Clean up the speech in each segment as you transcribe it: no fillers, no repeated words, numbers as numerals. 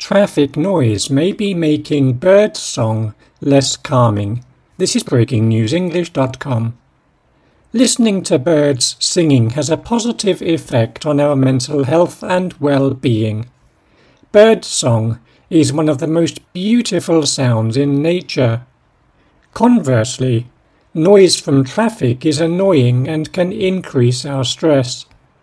traffic noise may be making birdsong less calming. This is BreakingNewsEnglish.com. Listening to birds singing has a positive effect on our mental health and well-being. Birdsong is one of the most beautiful sounds in nature. Conversely, noise from traffic is annoying and can increase our stress.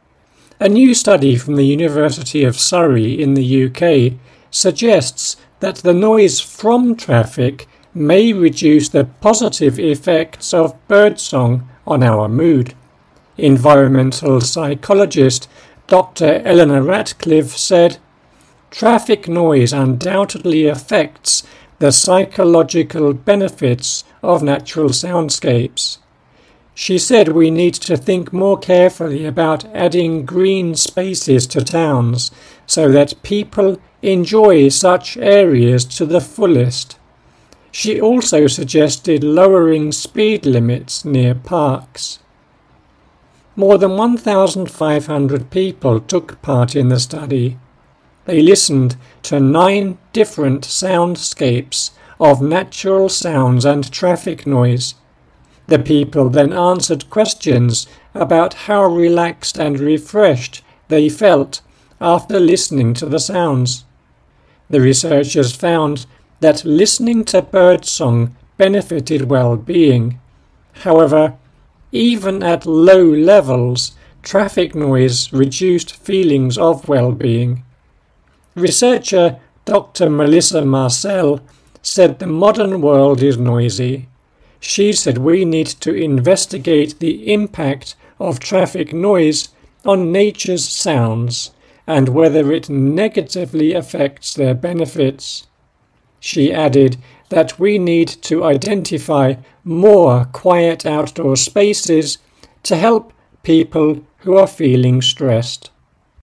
A new study from the University of Surrey in the UK suggests that the noise from traffic may reduce the positive effects of birdsong on our mood. Environmental psychologist Dr. Eleanor Ratcliffe said, "Traffic noise undoubtedly affects the psychological benefits of natural soundscapes." She said we need to think more carefully about adding green spaces to towns so that people enjoy such areas to the fullest. She also suggested lowering speed limits near parks. More than 1,500 people took part in the study. They listened to 9 different soundscapes of natural sounds and traffic noise. The people then answered questions about how relaxed and refreshed they felt after listening to the sounds. The researchers found that listening to birdsong benefited well-being. However, even at low levels, traffic noise reduced feelings of well-being. Researcher Dr. Melissa Marcel said the modern world is noisy. She said we need to investigate the impact of traffic noise on nature's sounds and whether it negatively affects their benefits. She added that we need to identify more quiet outdoor spaces to help people who are feeling stressed.